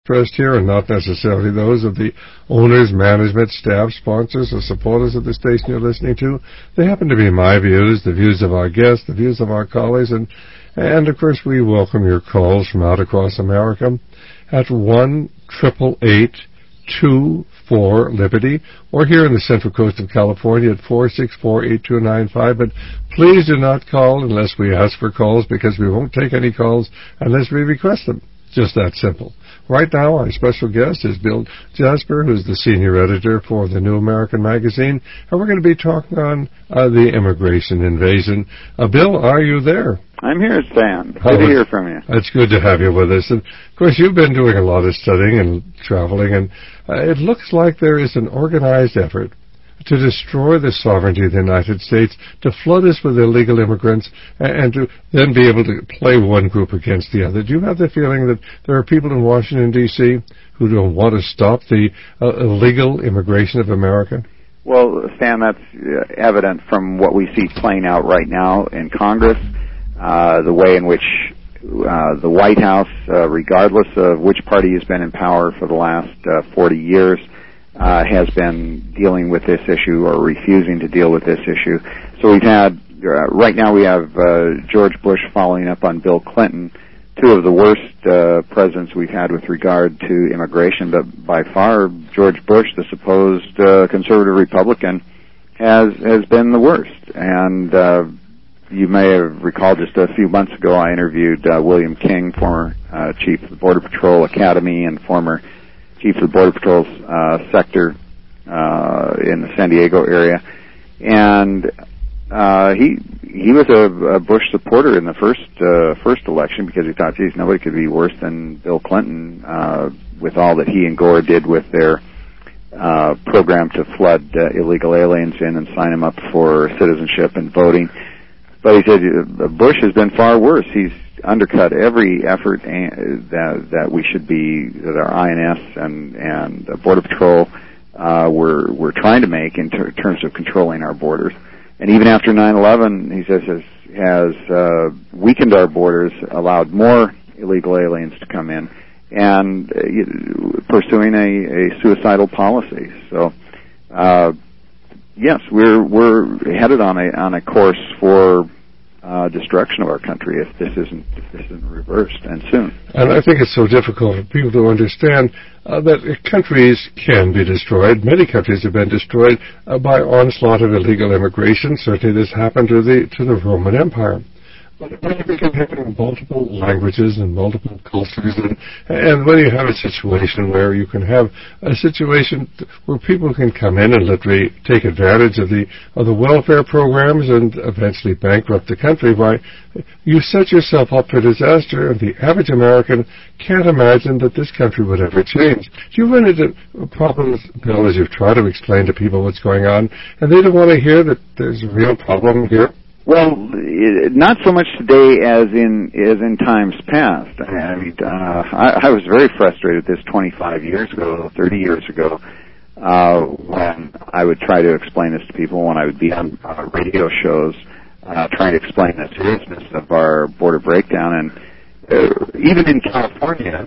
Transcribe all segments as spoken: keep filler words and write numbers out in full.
expressed here are not necessarily those of the owners, management, staff, sponsors, or supporters of the station you're listening to. They happen to be my views, the views of our guests, the views of our colleagues, and, and of course, we welcome your calls from out across America at one eight eight eight two four Liberty, or here in the Central Coast of California at four six four eight two nine five. But please do not call unless we ask for calls, because we won't take any calls unless we request them. Just that simple. Right now, our special guest is Bill Jasper, who's the senior editor for the New American Magazine, and we're going to be talking on uh, the immigration invasion. Uh, Bill, are you there? I'm here, Stan. Good oh, to hear from you. It's good to have you with us. And, of course, you've been doing a lot of studying and traveling, and uh, it looks like there is an organized effort to destroy the sovereignty of the United States, to flood us with illegal immigrants, and to then be able to play one group against the other. Do you have the feeling that there are people in Washington, D C who don't want to stop the uh, illegal immigration of America? Well, Stan, that's uh, evident from what we see playing out right now in Congress, uh, the way in which uh, the White House, uh, regardless of which party has been in power for the last uh, forty years, Uh, has been dealing with this issue or refusing to deal with this issue. So we've had, uh, right now we have uh, George Bush following up on Bill Clinton, two of the worst uh, presidents we've had with regard to immigration, but by far George Bush, the supposed uh, conservative Republican, has has been the worst. And uh, you may have recalled just a few months ago I interviewed uh, William King, former uh, chief of the Border Patrol Academy and former chief of the Border Patrol's uh, sector uh, in the San Diego area, and uh, he he was a, a Bush supporter in the first uh, first election because he thought, geez, nobody could be worse than Bill Clinton uh, with all that he and Gore did with their uh, program to flood uh, illegal aliens in and sign them up for citizenship and voting. But he said Bush has been far worse. He's undercut every effort that that we should be, that our I N S and and Border Patrol uh, were were trying to make in ter- terms of controlling our borders. And even after nine eleven, he says has has uh, weakened our borders, allowed more illegal aliens to come in, and uh, pursuing a, a suicidal policy. So, uh, yes, we're we're headed on a on a course for Uh, destruction of our country if this isn't if this isn't reversed, and soon. And I think it's so difficult for people to understand uh, that countries can be destroyed. Many countries have been destroyed uh, by onslaught of illegal immigration. Certainly, this happened to the to the Roman Empire. But when you begin having multiple languages and multiple cultures, and, and when you have a situation where you can have a situation where people can come in and literally take advantage of the of the welfare programs and eventually bankrupt the country, why you set yourself up for disaster, and the average American can't imagine that this country would ever change. Do you run into problems, Bill, as you've tried to explain to people what's going on, and they don't want to hear that there's a real problem here? Well, not so much today as in as in times past. I mean, uh, I, I was very frustrated with this twenty-five years ago, thirty years ago, uh, when I would try to explain this to people, when I would be on uh, radio shows uh, trying to explain the seriousness of our border breakdown. And uh, even in California,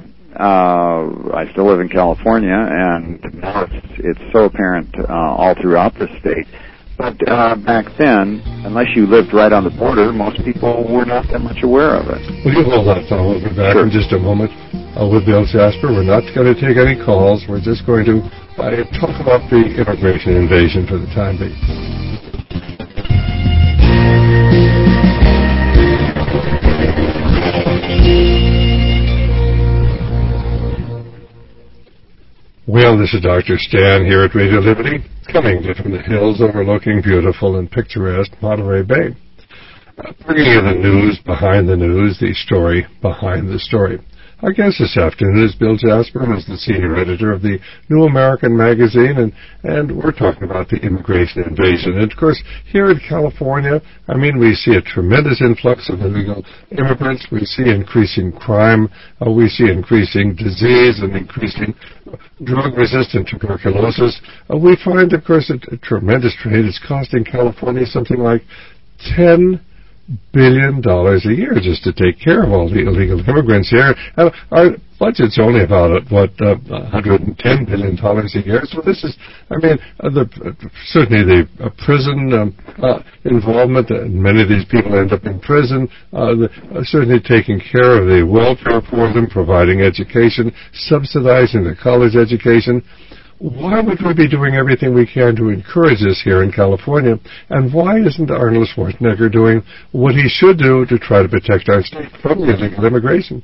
uh, I still live in California, and now it's, it's so apparent uh, all throughout the state. But uh, back then, unless you lived right on the border, most people were not that much aware of it. Will you hold that thought? We'll be back sure. in just a moment uh, with Bill Jasper. We're not going to take any calls. We're just going to uh, talk about the immigration invasion for the time being. Well, this is Doctor Stan here at Radio Liberty, coming to you from the hills overlooking beautiful and picturesque Monterey Bay. Uh, bringing you the news behind the news, the story behind the story. Our guest this afternoon is Bill Jasper, who's the senior editor of the New American Magazine, and, and we're talking about the immigration invasion. And, of course, here in California, I mean, we see a tremendous influx of illegal immigrants. We see increasing crime. Uh, we see increasing disease and increasing drug-resistant tuberculosis. Uh, we find, of course, a, a tremendous trade. It's costing California something like ten billion dollars a year just to take care of all the illegal immigrants here. Uh, are budget's only about, what, uh, one hundred ten billion dollars a year. So this is, I mean, uh, the, uh, certainly the uh, prison um, uh, involvement, uh, many of these people end up in prison, uh, the, uh, certainly taking care of the welfare for them, providing education, subsidizing the college education. Why would we be doing everything we can to encourage this here in California? And why isn't Arnold Schwarzenegger doing what he should do to try to protect our state from illegal immigration?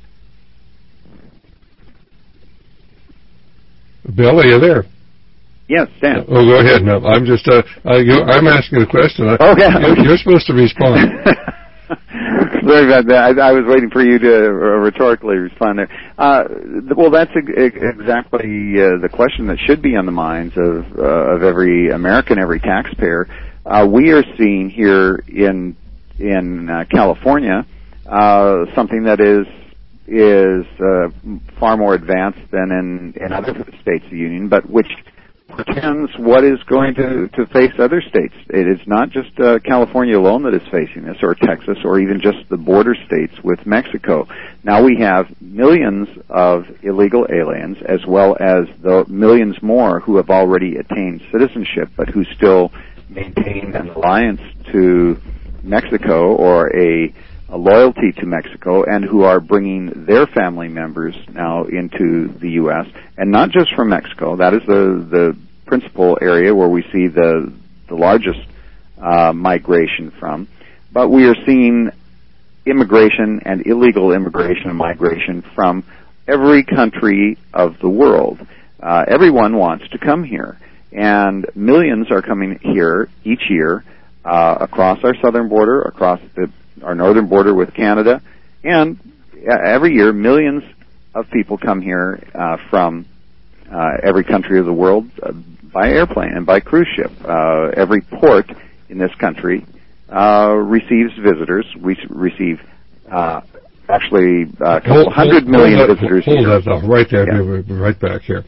Bill, are you there? Yes, Stan. Oh, go ahead. No, I'm just, uh, uh, you, I'm asking the question. Okay. You're, you're supposed to respond. Sorry about that. I, I was waiting for you to uh, rhetorically respond there. Uh, well, that's ex- exactly uh, the question that should be on the minds of uh, of every American, every taxpayer. Uh, we are seeing here in in uh, California uh, something that is is uh, far more advanced than in, in other states of the union, but which pretends what is going to, to face other states. It is not just uh, California alone that is facing this, or Texas, or even just the border states with Mexico. Now we have millions of illegal aliens, as well as the millions more who have already attained citizenship, but who still maintain an alliance to Mexico, or a, a loyalty to Mexico, and who are bringing their family members now into the U S, and not just from Mexico. That is the, the principal area where we see the, the largest uh, migration from. But we are seeing immigration and illegal immigration and migration from every country of the world. Uh, everyone wants to come here, and millions are coming here each year uh, across our southern border, across the our northern border with Canada, and every year millions of people come here uh, from uh, every country of the world uh, by airplane and by cruise ship. Uh, every port in this country uh, receives visitors. We receive uh, actually a couple hold, hundred hold, million hold visitors. Hold that, hold that right there. Yeah. We'll be right back here.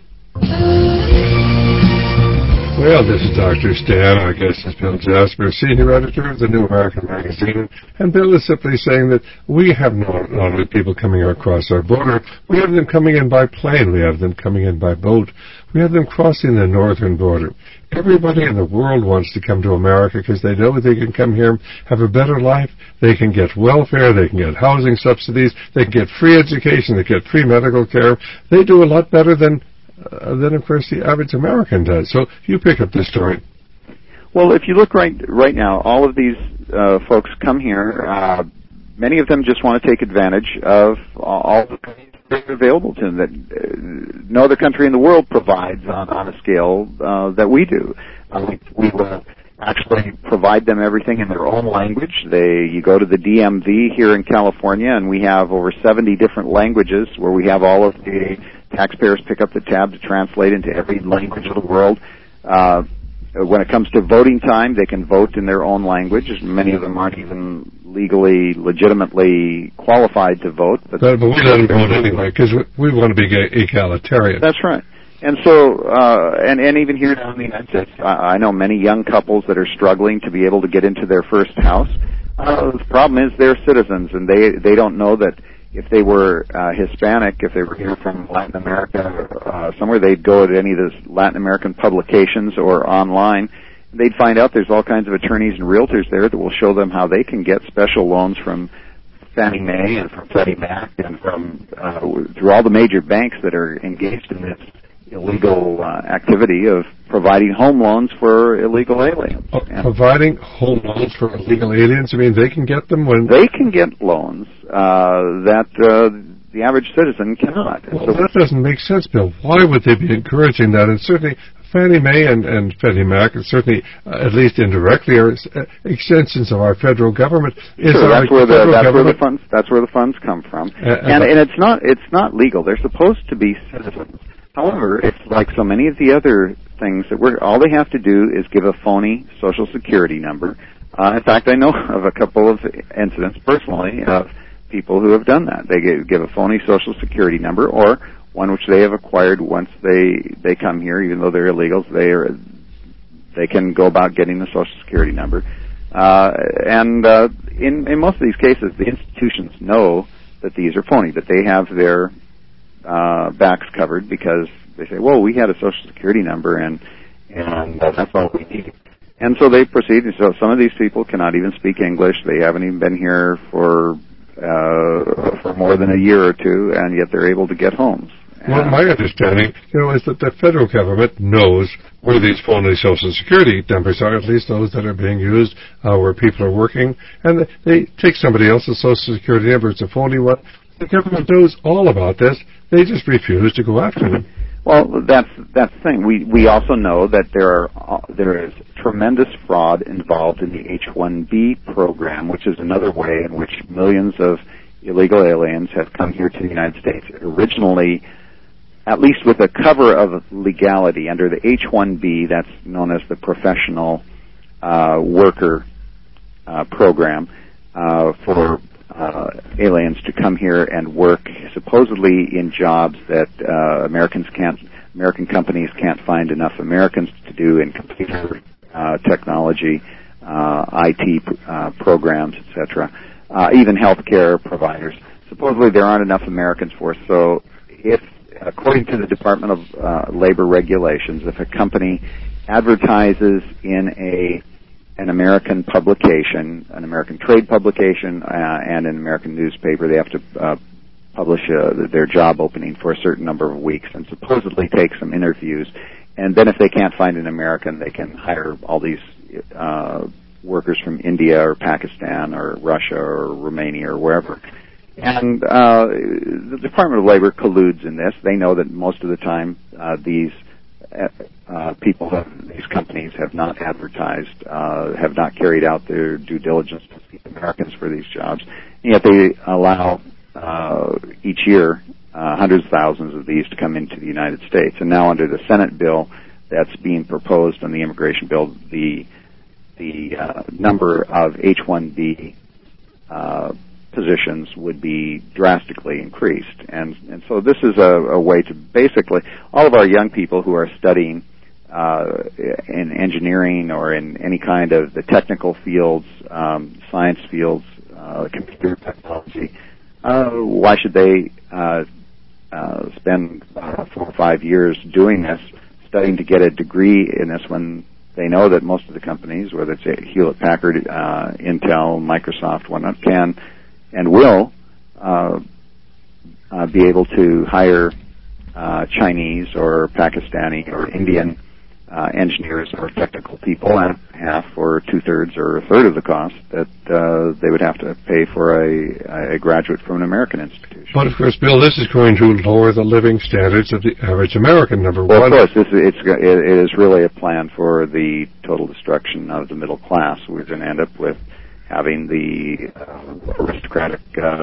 Well, this is Doctor Stan. Our guest is Bill Jasper, senior editor of the New American Magazine. And Bill is simply saying that we have not only people coming across our border, we have them coming in by plane, we have them coming in by boat, we have them crossing the northern border. Everybody in the world wants to come to America because they know they can come here, have a better life, they can get welfare, they can get housing subsidies, they can get free education, they get free medical care. They do a lot better than Uh, than, of course, the average American does. So you pick up this story. Well, if you look right right now, all of these uh, folks come here. Uh, many of them just want to take advantage of all the things that are available to them that uh, no other country in the world provides on, on a scale uh, that we do. Uh, we we will actually provide them everything in their own language. They, you go to the D M V here in California, and we have over seventy different languages where we have all of the taxpayers pick up the tab to translate into every language of the world. Uh, when it comes to voting time, they can vote in their own language. Many of them aren't even legally, legitimately qualified to vote. But, but, but we let them vote anyway because we, we want to be egalitarian. That's right. And so, uh, and, and even here down in the United States, I, I know many young couples that are struggling to be able to get into their first house. Uh, the problem is they're citizens, and they they don't know that if they were uh, Hispanic, if they were here from Latin America, uh, somewhere, they'd go to any of those Latin American publications or online. They'd find out there's all kinds of attorneys and realtors there that will show them how they can get special loans from Fannie Mae and from Freddie Mac and from uh, through all the major banks that are engaged in this illegal uh, activity of providing home loans for illegal aliens. Uh, providing home loans for illegal aliens? I mean, they can get them when... They can get loans uh, that uh, the average citizen cannot. Well, so that doesn't make sense, Bill. Why would they be encouraging that? And certainly Fannie Mae and, and Freddie Mac, and certainly, uh, at least indirectly, are uh, extensions of our federal government. Is sure, that's, where the, that's where the funds. That's where the funds come from, uh, and, and it's not. It's not legal. They're supposed to be citizens. However, it's like so many of the other things that we're, all they have to do is give a phony Social Security number. Uh, in fact, I know of a couple of incidents personally of people who have done that. They give a phony Social Security number, or one which they have acquired once they they come here, even though they're illegals. They are they can go about getting the Social Security number, uh, and uh, in in most of these cases, the institutions know that these are phony, that they have their uh, backs covered because they say, well, we had a Social Security number and and uh, that's all we need. And so they proceed. So some of these people cannot even speak English. They haven't even been here for uh, for more than a year or two, and yet they're able to get homes. Well, my understanding, you know, is that the federal government knows where these phony Social Security numbers are, at least those that are being used uh, where people are working, and they take somebody else's Social Security number. It's a phony one. The government knows all about this. They just refuse to go after them. Well, that's that's the thing. We we also know that there are there is tremendous fraud involved in the H one B program, which is another way in which millions of illegal aliens have come here to the United States. Originally, at least with a cover of legality under the H one B, that's known as the Professional uh, Worker uh, Program, uh, for uh, aliens to come here and work supposedly in jobs that uh, Americans can't, American companies can't find enough Americans to do in computer uh, technology, uh, I T uh, programs, et cetera, uh, even healthcare providers. Supposedly there aren't enough Americans for us, so if according to the Department of uh, Labor regulations, if a company advertises in a an American publication, an American trade publication, uh, and an American newspaper, they have to uh, publish uh, their job opening for a certain number of weeks and supposedly take some interviews. And then if they can't find an American, they can hire all these uh, workers from India or Pakistan or Russia or Romania or wherever. And uh, the Department of Labor colludes in this. They know that most of the time uh, these uh, people, have, these companies have not advertised, uh, have not carried out their due diligence to seek Americans for these jobs. And yet they allow uh, each year uh, hundreds of thousands of these to come into the United States. And now under the Senate bill that's being proposed on the immigration bill, the the uh, number of H one B uh, positions would be drastically increased. And and so this is a, a way to basically, all of our young people who are studying uh, in engineering or in any kind of the technical fields, um, science fields, uh, computer technology, uh, why should they uh, uh, spend uh, four or five years doing this, studying to get a degree in this when they know that most of the companies, whether it's Hewlett-Packard, uh, Intel, Microsoft, whatnot, can and will uh, uh, be able to hire uh, Chinese or Pakistani or Indian uh, engineers or technical people at half or two-thirds or a third of the cost that uh, they would have to pay for a, a graduate from an American institution. But, of course, Bill, this is going to lower the living standards of the average American, number well, one. Of course, this is, it's, it is really a plan for the total destruction of the middle class. We're going to end up with having the uh, aristocratic uh,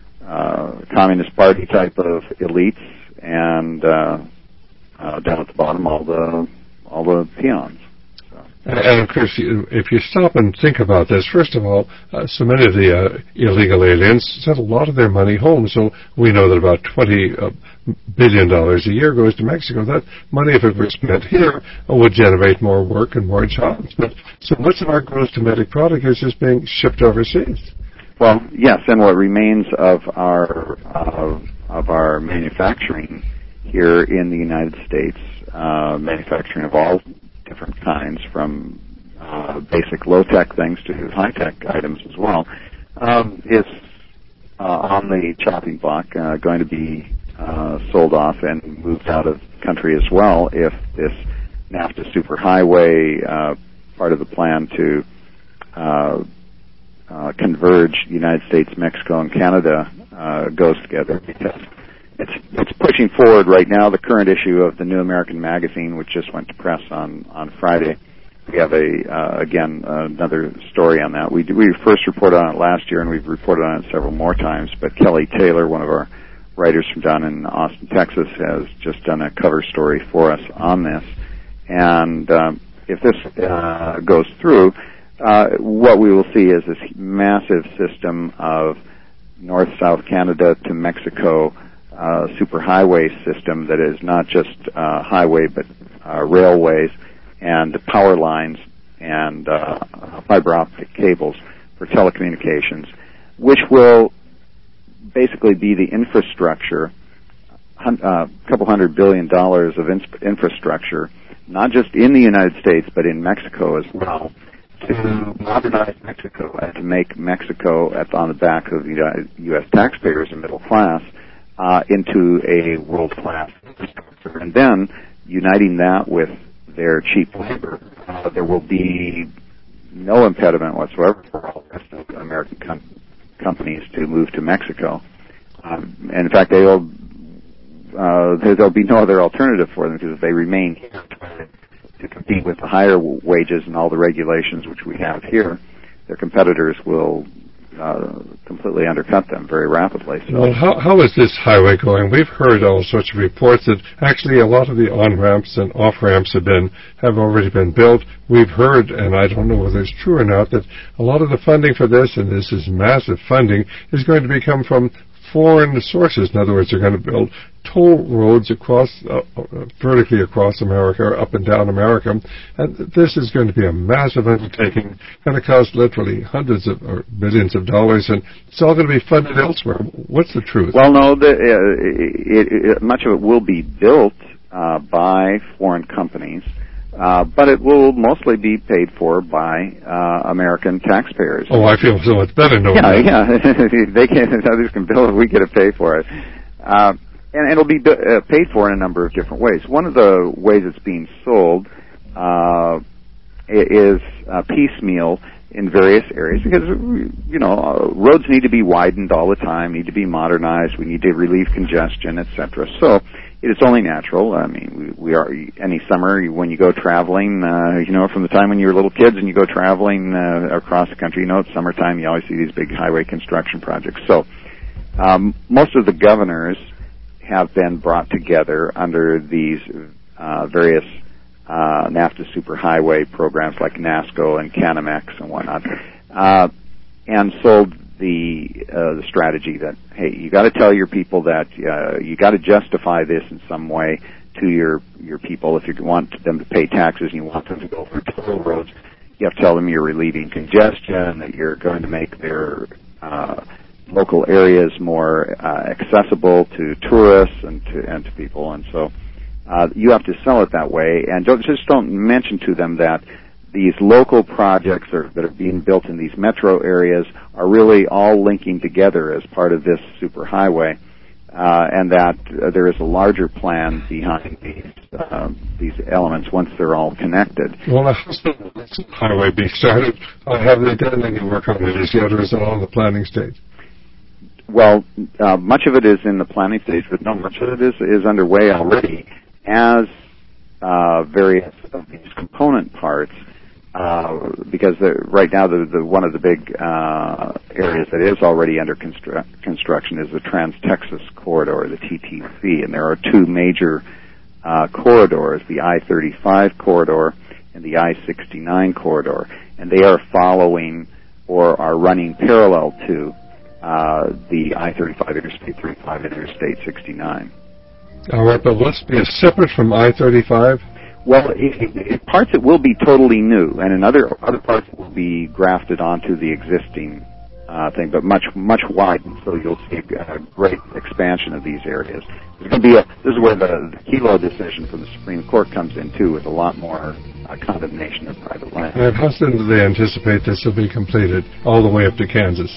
uh, Communist Party type of elites, and uh, uh, down at the bottom, all the all the peons. So. And, and of course, you, if you stop and think about this, first of all, uh, so many of the uh, illegal aliens sent a lot of their money home. So we know that about twenty uh, billion dollars a year goes to Mexico. That money, if it were spent here, uh, would generate more work and more jobs. But so much of our gross domestic product is just being shipped overseas. Well, yes, and what remains of our uh, of our manufacturing here in the United States, uh, manufacturing of all different kinds, from uh, basic low-tech things to high-tech items as well, um, is uh, on the chopping block, uh, going to be uh, sold off and moved out of the country as well if this NAFTA superhighway, uh, part of the plan to uh, uh, converge the United States, Mexico, and Canada uh, goes together, because it's it's pushing forward right now. The current issue of the New American Magazine, which just went to press on, on Friday, we have a uh, again uh, another story on that. We we first reported on it last year, and we've reported on it several more times. But Kelly Taylor, one of our writers from down in Austin, Texas, has just done a cover story for us on this. And um, if this uh, goes through, uh, what we will see is this massive system of North-South Canada to Mexico uh, superhighway system that is not just uh, highway but uh, railways and power lines and uh, fiber optic cables for telecommunications, which will basically be the infrastructure a couple hundred billion dollars of in- infrastructure, not just in the United States, but in Mexico as well, to modernize Mexico and to make Mexico, at, on the back of the U S taxpayers and middle class, uh, into a world-class infrastructure. And then, uniting that with their cheap labor, uh, there will be no impediment whatsoever for all the rest of American com- companies to move to Mexico. Um, and in fact, they'll, uh, there'll be no other alternative for them, because if they remain here to compete with the higher wages and all the regulations which we have here, their competitors will uh, completely undercut them very rapidly. So. Well, how, how is this highway going? We've heard all sorts of reports that actually a lot of the on-ramps and off-ramps have been have already been built. We've heard, and I don't know whether it's true or not, that a lot of the funding for this, and this is massive funding, is going to become from foreign sources. In other words, they're going to build toll roads across, uh, vertically across America, or up and down America, and this is going to be a massive undertaking, going to cost literally hundreds of or billions of dollars, and it's all going to be funded elsewhere. What's the truth? Well, no, the, uh, it, it, much of it will be built uh, by foreign companies, uh, but it will mostly be paid for by uh, American taxpayers. Oh, I feel so much better knowing yeah, that. Yeah, they can. Others can build it. We get to pay for it, uh, and it'll be uh, paid for in a number of different ways. One of the ways it's being sold uh, is uh, piecemeal in various areas, because you know uh, roads need to be widened all the time, need to be modernized. We need to relieve congestion, et cetera. So it is only natural. I mean, we, we are any summer when you go traveling. Uh, you know, from the time when you were little kids and you go traveling uh, across the country, you know, it's summertime. You always see these big highway construction projects. So um, most of the governors have been brought together under these uh, various uh, NAFTA superhighway programs like NASCO and Canamex and whatnot, uh, and sold the uh, the strategy that, hey, you got to tell your people that uh, you got to justify this in some way to your your people. If you want them to pay taxes and you want them to go for toll roads, you have to tell them you're relieving congestion, that you're going to make their uh, local areas more uh, accessible to tourists and to and to people. And so uh, you have to sell it that way, and don't, just don't mention to them that these local projects are, that are being built in these metro areas are really all linking together as part of this superhighway, uh, and that uh, there is a larger plan behind these uh, these elements once they're all connected. Well, how soon will this highway be started? Uh, have they done any work on it as yet, or is it all in the planning stage? Well, uh, much of it is in the planning stage, but no, much of it is, is underway already as uh, various of these component parts. Uh, because the, right now the, the one of the big uh, areas that is already under constru- construction is the Trans-Texas Corridor, the T T C, and there are two major uh, corridors, the I thirty-five corridor and the I sixty-nine corridor, and they are following or are running parallel to uh, the I thirty-five Interstate thirty-five Interstate sixty-nine. All right, but let's be separate from I thirty-five. Well, it, it, parts it will be totally new, and in other other parts it will be grafted onto the existing uh, thing, but much much widened. So you'll see a great expansion of these areas. There's going to be a, this is where the, the Kelo decision from the Supreme Court comes in too, with a lot more uh, condemnation of private land. And how soon do they anticipate this will be completed, all the way up to Kansas?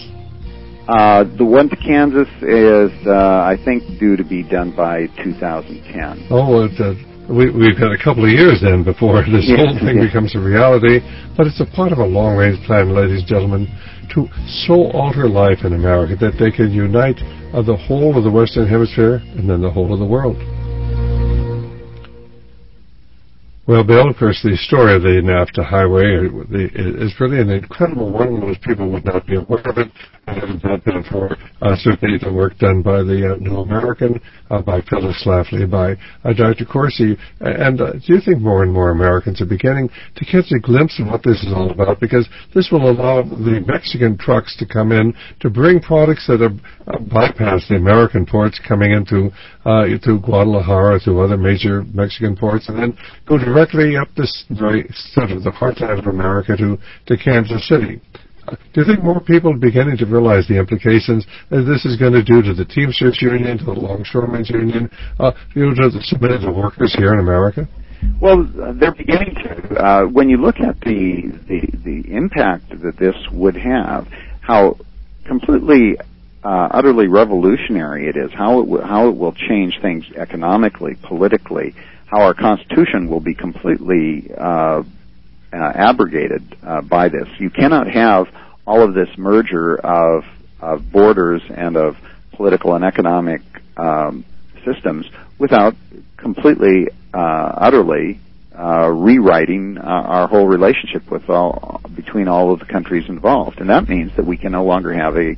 Uh, the one to Kansas is, uh, I think, due to be done by two thousand ten. Oh, it, uh, we, we've had a couple of years then before this yes, whole thing yes. becomes a reality, but it's a part of a long-range plan, ladies and gentlemen, to so alter life in America that they can unite uh, the whole of the Western Hemisphere and then the whole of the world. Well, Bill, of course, the story of the NAFTA highway is really an incredible one. Most people would not be aware of it. I haven't had been for uh, certainly the work done by the uh, New American, uh, by Phyllis Schlafly, by uh, Doctor Corsi. And uh, do you think more and more Americans are beginning to catch a glimpse of what this is all about? Because this will allow the Mexican trucks to come in to bring products that are uh, bypass the American ports coming into uh, to Guadalajara, to other major Mexican ports, and then go directly up this very sort of the heartland of America to, to Kansas City. Uh, do you think more people are beginning to realize the implications that this is going to do to the Teamsters Union, to the Longshoremen's Union, uh, you know, to the, so many of the workers here in America? Well, they're beginning to. Uh, when you look at the, the the impact that this would have, how completely, uh, utterly revolutionary it is, how it w- how it will change things economically, politically, how our Constitution will be completely uh, uh, abrogated uh, by this. You cannot have all of this merger of of borders and of political and economic um, systems without completely, uh, utterly uh, rewriting uh, our whole relationship with all between all of the countries involved, and that means that we can no longer have a,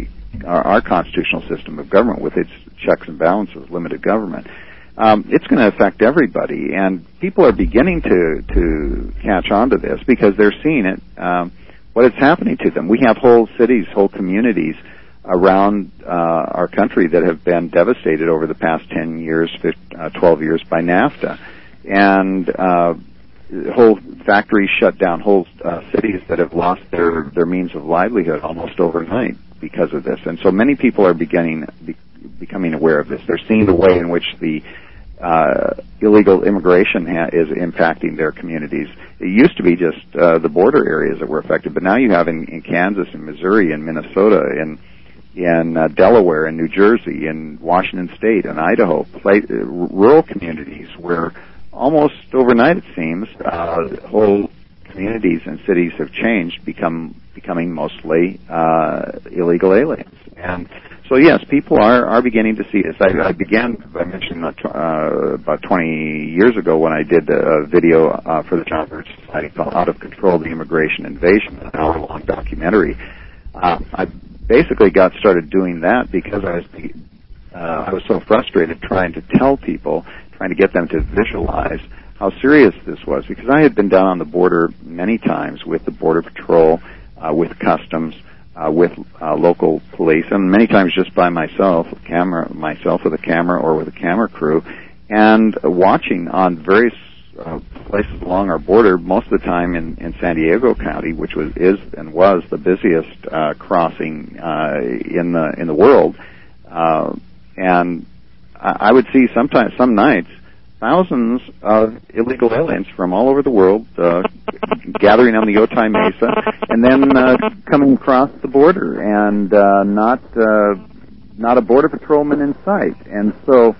a our, our constitutional system of government with its checks and balances, limited government. Um, it's going to affect everybody, and people are beginning to to catch on to this because they're seeing it. Um, what is happening to them? We have whole cities, whole communities around uh, our country that have been devastated over the past ten years, fifteen, uh, twelve years by NAFTA. And uh, whole factories shut down, whole uh, cities that have lost their, their means of livelihood almost overnight because of this. And so many people are beginning be, becoming aware of this. They're seeing the way in which the uh, illegal immigration ha- is impacting their communities. It used to be just uh, the border areas that were affected, but now you have in, in Kansas and Missouri and Minnesota and in uh, Delaware and New Jersey and Washington State and Idaho, play, uh, rural communities where almost overnight, it seems, uh, whole communities and cities have changed, become becoming mostly uh, illegal aliens. And so, yes, people are, are beginning to see this. I, I began by mentioning uh, about twenty years ago when I did a video uh, for the John Birch Society called Out of Control, the Immigration Invasion, an hour-long documentary. Uh, I basically got started doing that because I was uh, I was so frustrated trying to tell people, trying to get them to visualize how serious this was, because I had been down on the border many times with the Border Patrol, uh, with Customs, uh, with uh, local police, and many times just by myself, with camera, myself with a camera or with a camera crew, and uh, watching on various uh, places along our border, most of the time in, in San Diego County, which was is and was the busiest uh, crossing uh, in the in the world, uh, and I would see sometimes some nights thousands of illegal aliens from all over the world uh, gathering on the Otay Mesa and then uh, coming across the border, and uh, not uh, not a border patrolman in sight. And so,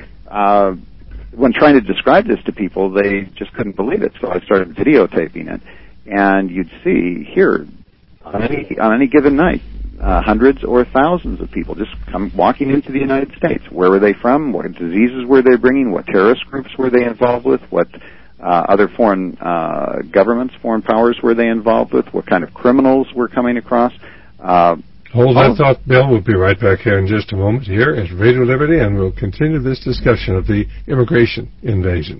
uh, when trying to describe this to people, they just couldn't believe it. So I started videotaping it, and you'd see here on any on any given night, Uh, hundreds or thousands of people just come walking into the United States. Where were they from? What diseases were they bringing? What terrorist groups were they involved with? What uh, other foreign uh, governments, foreign powers were they involved with? What kind of criminals were coming across? Uh, Hold that thought, Bill. We'll be right back here in just a moment here at Radio Liberty, and we'll continue this discussion of the immigration invasion.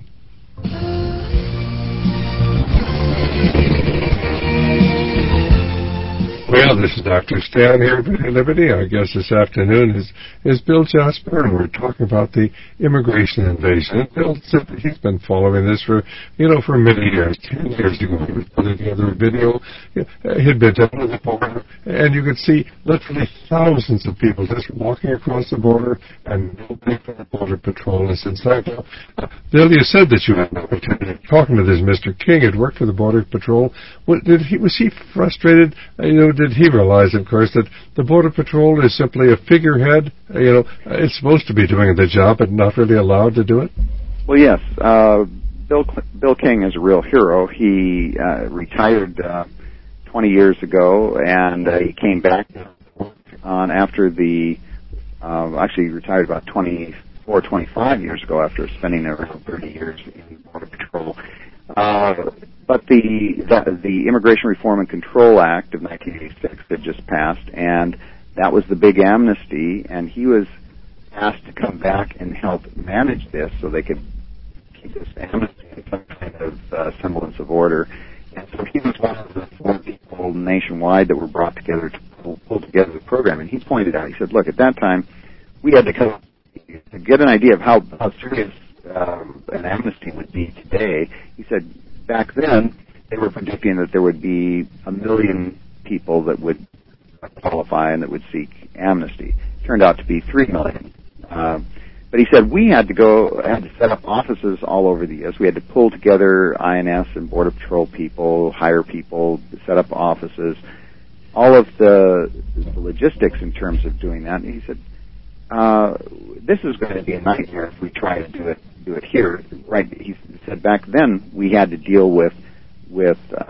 Well, this is Doctor Stan here at Radio Liberty. Our guest this afternoon is, is Bill Jasper, and we're talking about the immigration invasion. And Bill said that he's been following this for, you know, for many years. Ten years ago, he was putting together a video. He'd been down to the border, and you could see literally thousands of people just walking across the border, and nobody from the Border Patrol is inside. Now, uh, Bill, you said that you had an opportunity of talking to this Mister King, had worked for the Border Patrol. What, did he, was he frustrated? Uh, you know, did he realize, of course, that the Border Patrol is simply a figurehead? Uh, you know, it's supposed to be doing the job, but not really allowed to do it? Well, yes. Uh, Bill Bill King is a real hero. He uh, retired uh, twenty years ago, and uh, he came back on after the. Uh, actually, he retired about twenty-four, twenty-five years ago after spending around thirty years in Border Patrol. Uh, but the, the the Immigration Reform and Control Act of nineteen eighty-six had just passed, and that was the big amnesty, and he was asked to come back and help manage this so they could keep this amnesty in some kind of uh, semblance of order. And so he was one of the four people nationwide that were brought together to pull, pull together the program. And he pointed out, he said, look, at that time, we had to come to get an idea of how, how serious um, an amnesty would be today. He said, back then, they were predicting that there would be a million people that would qualify and that would seek amnesty. It turned out to be three million. Uh, but he said we had to go, had to set up offices all over the U S. We had to pull together I N S and Border Patrol people, hire people, set up offices, all of the, the logistics in terms of doing that. And he said, uh, this is going to be a nightmare if we try to do it, do it here. Right? He said back then we had to deal with, with, uh,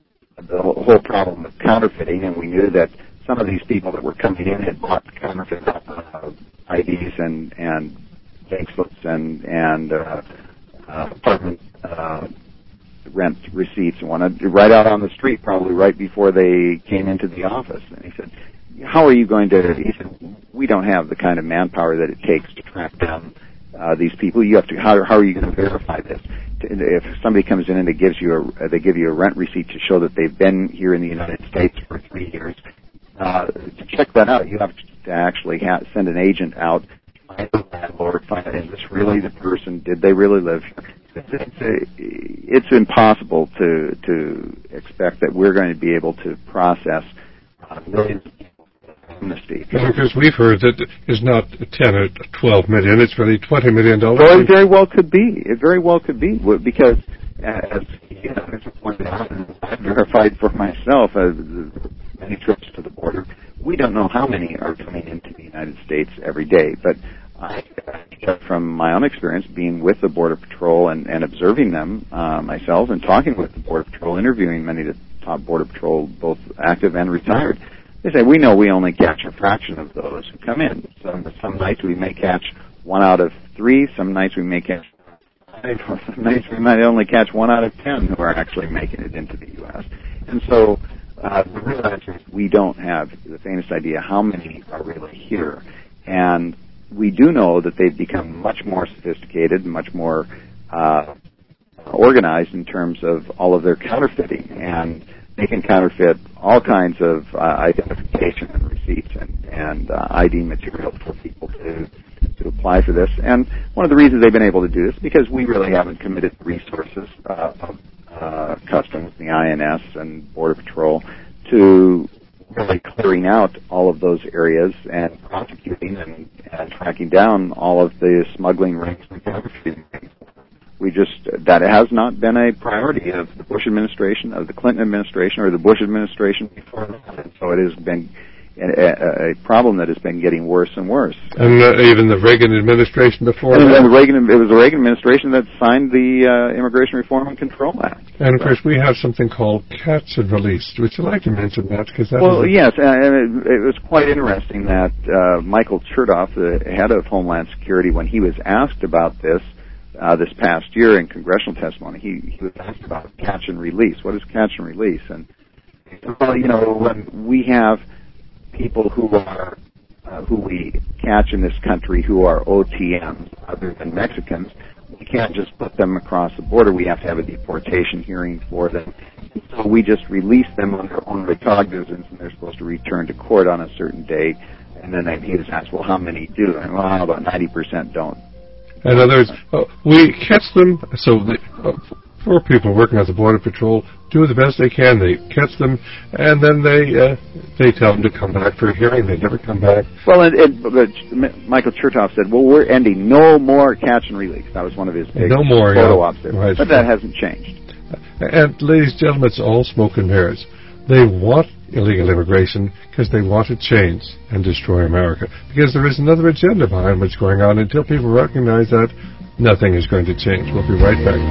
the whole problem of counterfeiting, and we knew that some of these people that were coming in had bought counterfeit uh, I Ds and and bank slips and and uh, uh, apartment uh, rent receipts and whatnot right out on the street, probably right before they came into the office. And he said, "How are you going to?" He said, "We don't have the kind of manpower that it takes to track down uh, these people. You have to. How, how are you going to verify this? If somebody comes in and they gives you a they give you a rent receipt to show that they've been here in the United States for three years, uh, to check that out, you have to actually ha- send an agent out, find the landlord, find out, is this really the person? Did they really live here? It's, it's, a, it's impossible to to expect that we're going to be able to process uh, millions of people amnesty. Because we've heard that it's not ten or twelve million, it's really twenty million dollars. Well, it very well could be. It very well could be, because as you know, as pointed out, and I've verified for myself, as many trips to the border, we don't know how many are coming into the United States every day. But I, from my own experience, being with the Border Patrol and, and observing them uh, myself, and talking with the Border Patrol, interviewing many of the top Border Patrol, both active and retired, they say, we know we only catch a fraction of those who come in. Some, some nights we may catch one out of three. Some nights we may catch five. Some nights we might only catch one out of ten who are actually making it into the U S. And so uh, the real answer is we don't have the faintest idea how many are really here. And we do know that they've become much more sophisticated and much more uh, organized in terms of all of their counterfeiting. And they can counterfeit all kinds of uh, identification and receipts and, and uh, I D material for people to to apply for this. And one of the reasons they've been able to do this is because we really haven't committed the resources uh, of uh, Customs, the I N S, and Border Patrol to really clearing out all of those areas and prosecuting and, and tracking down all of the smuggling rings and counterfeiting rings. We just, that has not been a priority of the Bush administration, of the Clinton administration, or the Bush administration before that. And so it has been a, a, a problem that has been getting worse and worse. And uh, even the Reagan administration before and that? The Reagan, it was the Reagan administration that signed the uh, Immigration Reform and Control Act. And, of course, we have something called catch and release. Would you like to mention that? Because that well, is a yes, and it, it was quite interesting that uh, Michael Chertoff, the head of Homeland Security, when he was asked about this, Uh, this past year in congressional testimony, he, he was asked about catch and release. What is catch and release? And he said, well, you know, when we have people who are uh, who we catch in this country who are O T Ms other than Mexicans, we can't just put them across the border. We have to have a deportation hearing for them. So we just release them on their own recognizance, and they're supposed to return to court on a certain date. And then he was asked, well, how many do? And well, about ninety percent don't. In other words, uh, we catch them, so the uh, poor people working at the Border Patrol do the best they can. They catch them, and then they uh, they tell them to come back for a hearing. They never come back. Well, and, and, but Michael Chertoff said, well, we're ending no more catch and release. That was one of his big no more, photo yeah. ops there. Right. But that hasn't changed. And, ladies and gentlemen, it's all smoke and mirrors. They want illegal immigration because they want to change and destroy America. Because there is another agenda behind what's going on. Until people recognize that, nothing is going to change. We'll be right back.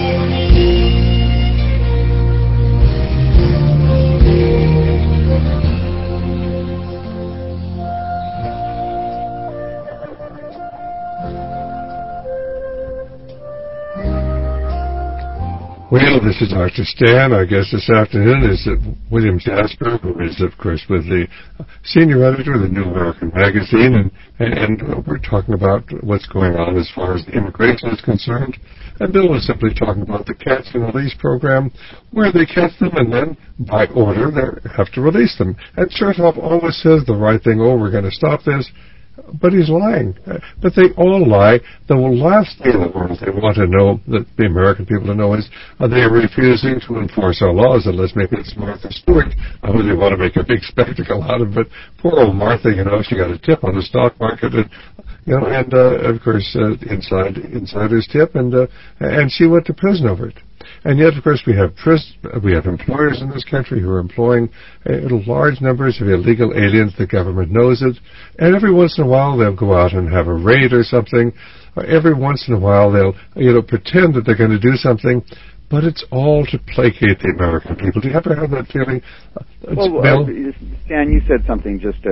Well, this is Doctor Stan. Our guest this afternoon is uh, William Jasper, who is, of course, with the senior editor of the New American Magazine, and, and we're talking about what's going on as far as immigration is concerned. And Bill was simply talking about the catch and release program, where they catch them and then, by order, they have to release them. And Chertoff always says the right thing, oh, we're going to stop this. But he's lying. Uh, but they all lie. The last thing in the world they want to know, that the American people to know, is are they refusing to enforce our laws unless maybe it's Martha Stewart, uh, who they want to make a big spectacle out of. But poor old Martha, you know, she got a tip on the stock market, and you know, and uh, of course, uh, inside insider's tip, and uh, and she went to prison over it. And yet, of course, we have pris- we have employers in this country who are employing uh, large numbers of illegal aliens. The government knows it, and every once in a while they'll go out and have a raid or something. Or every once in a while they'll, you know, pretend that they're going to do something, but it's all to placate the American people. Do you ever have that feeling? Uh, well, Bill? Uh, Stan, you said something just a,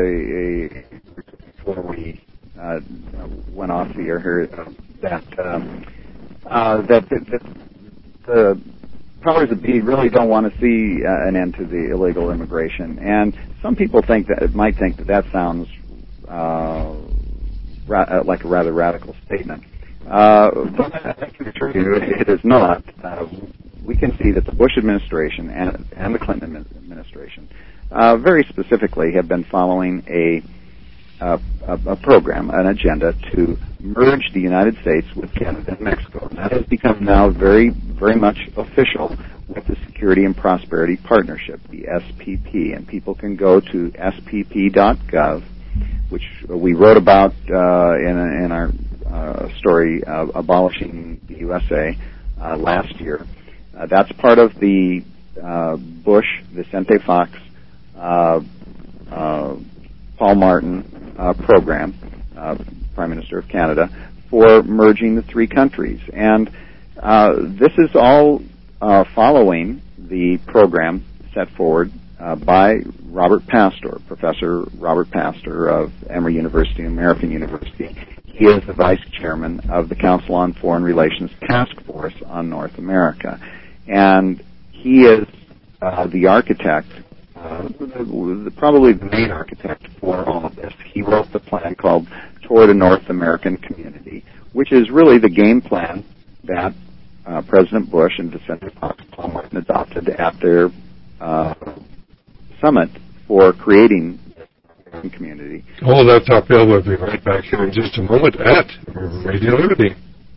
a before we uh, went off the air here uh, that um, uh, that. that, that the powers that be really don't want to see uh, an end to the illegal immigration, and some people think that might think that that sounds uh, ra- like a rather radical statement. Uh, but I can assure you it is not. Uh, we can see that the Bush administration and, and the Clinton administration uh, very specifically have been following a A, a program, an agenda to merge the United States with Canada and Mexico. And that has become now very, very much official with the Security and Prosperity Partnership, the S P P. And people can go to S P P dot gov, which we wrote about uh, in, in our uh, story uh, abolishing the U S A uh, last year. Uh, that's part of the uh, Bush, Vicente Fox, uh, uh, Paul Martin uh, program, uh, Prime Minister of Canada, for merging the three countries. And uh, this is all uh, following the program set forward uh, by Robert Pastor, Professor Robert Pastor of Emory University and American University. He is the Vice Chairman of the Council on Foreign Relations Task Force on North America. And he is uh, the architect Uh, probably the main architect for all of this. He wrote the plan called Toward a North American Community, which is really the game plan that uh, President Bush and Vicente Fox Paul Martin adopted at their uh, summit for creating a community. Hold that thought, Bill. We'll be right back here in just a moment at Radio Liberty.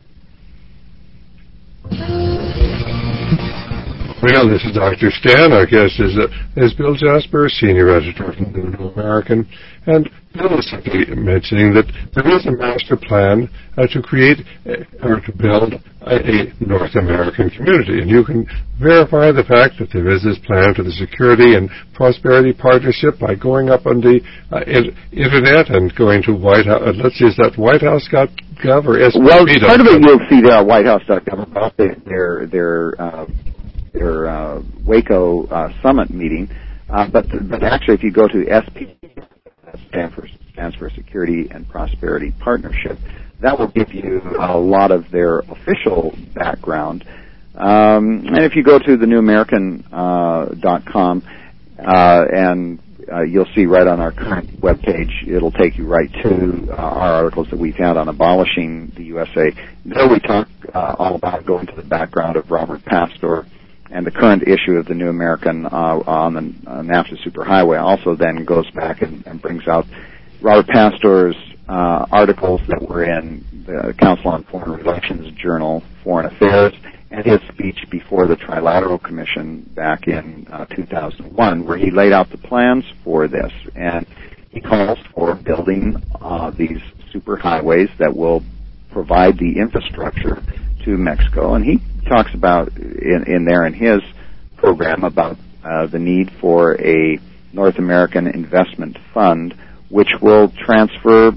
Well, this is Doctor Stan. Our guest is uh, is Bill Jasper, Senior Editor of the New American. And Bill was simply mentioning that there is a master plan uh, to create uh, or to build a, a North American community. And you can verify the fact that there is this plan for the Security and Prosperity Partnership by going up on the uh, in, Internet and going to White House. Uh, let's see, is that white house dot gov or S P P? Well, part of it you'll see there at white house dot gov about their, their, their uh, their uh, Waco uh, summit meeting, uh, but but actually, if you go to S P P, that stands for, stands for Security and Prosperity Partnership, that will give you a lot of their official background. Um, and if you go to the new american dot com uh, and uh, you'll see right on our current webpage, it'll take you right to uh, our articles that we've had on abolishing the U S A. There we talk uh, all about going to the background of Robert Pastor. And the current issue of the New American uh, on the uh, NAFTA Superhighway also then goes back and, and brings out Robert Pastor's uh, articles that were in the Council on Foreign Relations Journal, Foreign Affairs, and his speech before the Trilateral Commission back in uh, two thousand one, where he laid out the plans for this. And he calls for building uh, these superhighways that will provide the infrastructure to Mexico. And he talks about in, in there in his program about uh, the need for a North American investment fund, which will transfer,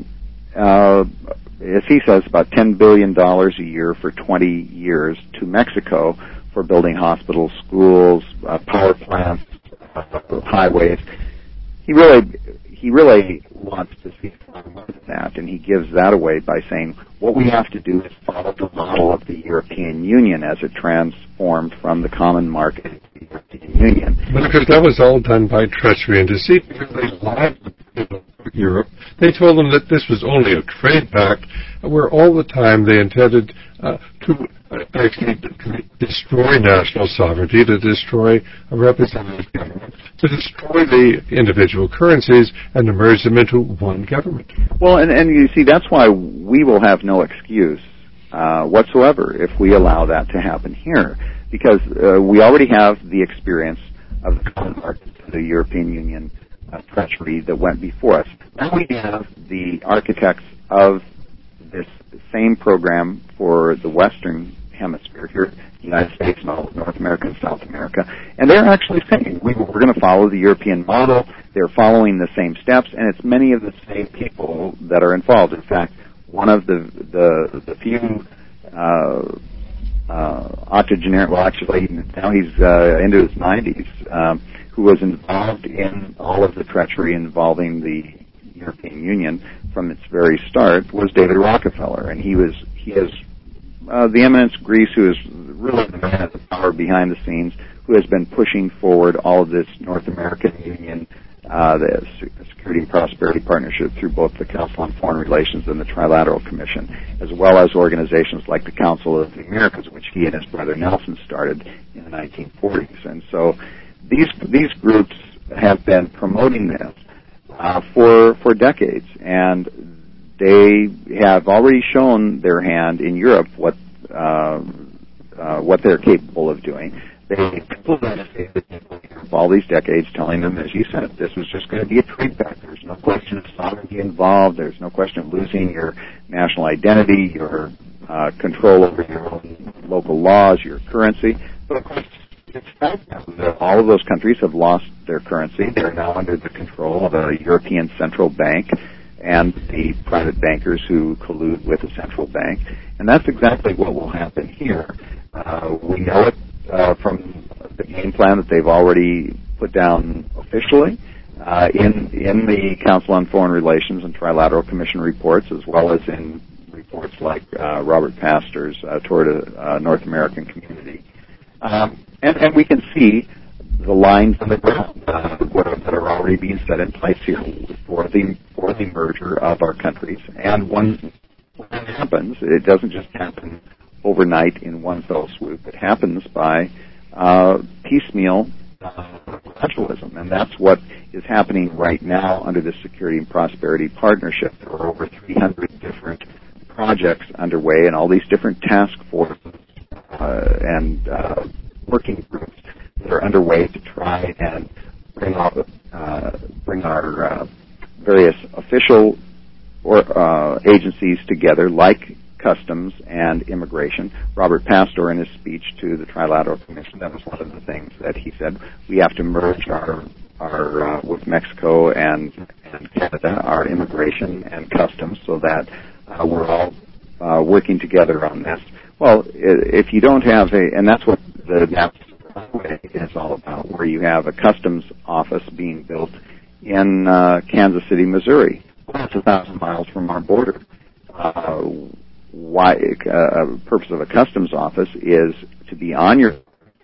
uh, as he says, about ten billion dollars a year for twenty years to Mexico for building hospitals, schools, uh, power plants, uh, highways. He really, he really wants to see more than that, and he gives that away by saying what we have to do is follow the model of the European Union as it transformed from the common market to the European Union. But because that was all done by treachery and deceit, because they lied to Europe. They told them that this was only a trade pact, where all the time they intended uh, to uh, actually destroy national sovereignty, to destroy a representative government, to destroy the individual currencies and to merge them into one government. Well, and, and you see, that's why we will have no excuse uh, whatsoever if we allow that to happen here, because uh, we already have the experience of the common market, the European Union uh, treachery that went before us. Now we have the architects of this same program for the Western Hemisphere here, the United States, North America, and South America, and they're actually saying we, we're going to follow the European model. They're following the same steps, and it's many of the same people that are involved. In fact, one of the the, the few uh, uh, octogenarian, well, actually now he's uh, into his nineties, um, who was involved in all of the treachery involving the European Union from its very start, was David Rockefeller, and he was he is uh, the eminence Greece, who is really the man at the power behind the scenes, who has been pushing forward all of this North American Union, uh, the Security and Prosperity Partnership through both the Council on Foreign Relations and the Trilateral Commission, as well as organizations like the Council of the Americas, which he and his brother Nelson started in the nineteen forties. And so these these groups have been promoting this Uh, for for decades, and they have already shown their hand in Europe what uh, uh, what they're capable of doing. They implemented all these decades, telling them, as you said, this was just going to be a trade pact. There's no question of sovereignty involved. There's no question of losing your national identity, your uh, control over your own local laws, your currency. But of course, it's fact now that all of those countries have lost their currency. They're now under the control of a European central bank and the private bankers who collude with the central bank. And that's exactly what will happen here. Uh, we know it uh, from the game plan that they've already put down officially uh, in in the Council on Foreign Relations and Trilateral Commission reports, as well as in reports like uh, Robert Pastor's uh, toward a uh, North American community. Um, and, and we can see the lines on the ground uh, that are already being set in place here for the for the merger of our countries. And when, when it happens, it doesn't just happen overnight in one fell swoop. It happens by uh, piecemeal uh, gradualism, and that's what is happening right now under the Security and Prosperity Partnership. There are over three hundred different projects underway, and all these different task forces uh, and uh, working groups that are underway to try and bring all the, uh, bring our uh, various official or uh, agencies together, like Customs and Immigration. Robert Pastor, in his speech to the Trilateral Commission, that was one of the things that he said. We have to merge our our uh, with Mexico and and Canada, our immigration and customs, so that uh, we're all uh, working together on this. Well, if you don't have a, and that's what the NAFTA is all about, where you have a customs office being built in uh, Kansas City, Missouri. Well, that's a thousand miles from our border. Uh, why? Uh, the purpose of a customs office is to be on your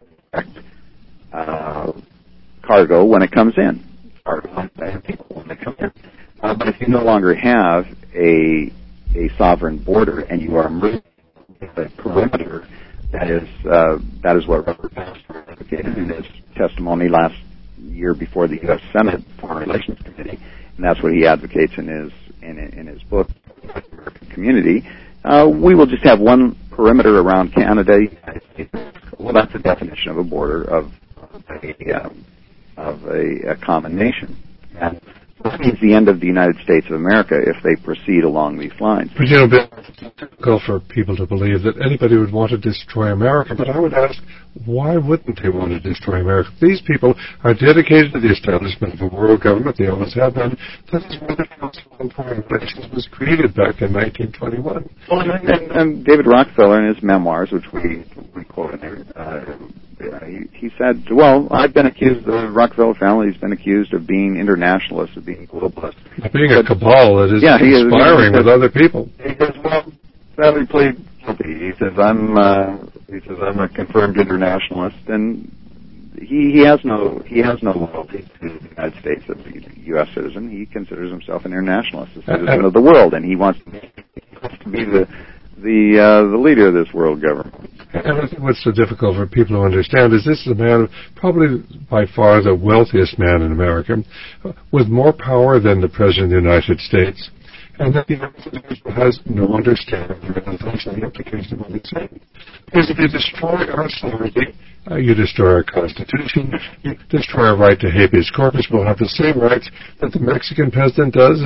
uh, cargo when it comes in, cargo and people when they come in. Uh, but if you no longer have a a sovereign border and you are moving a perimeter, that is uh, that is what Robert Pastor advocated in his testimony last year before the U S Senate Foreign Relations Committee, and that's what he advocates in his in, in his book, American Community. Uh, we will just have one perimeter around Canada. Well, that's the definition of a border of a um, of a, a common nation, and that means the end of the United States of America if they proceed along these lines. But, you know, it's difficult for people to believe that anybody would want to destroy America. But I would ask, why wouldn't they want to destroy America? These people are dedicated to the establishment of a world government. They always have been. That is why the Council on Foreign Relations was created back in nineteen twenty-one. Well, and, and, and David Rockefeller, in his memoirs, which we, we quote in there, uh, he, he said, well, I've been accused, the Rockefeller family has been accused of being internationalists, of being globalists. Being a cabal that is yeah, conspiring he is, with other people. He says, well, sadly played guilty. He says, I'm, uh, he says, I'm a confirmed internationalist, and he, he has no, he has no loyalty to the United States as a U S citizen. He considers himself an internationalist, a citizen of the world, and he wants to be, he wants to be the, the, uh, the leader of this world government. And I think what's so difficult for people to understand is this is a man, probably by far the wealthiest man in America, with more power than the President of the United States, and that the average individual has no understanding of the the implications of what he's saying. Because if you destroy our sovereignty, uh, you destroy our Constitution, you destroy our right to habeas corpus, we'll have the same rights that the Mexican president does,